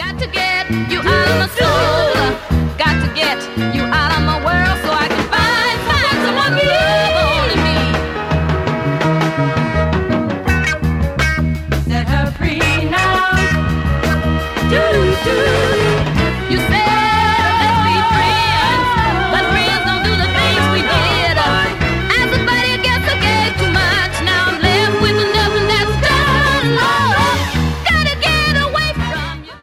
Got to get you out of my soul. Got to get you out of my world so I can find someone to love only me. Set her free now. Do do.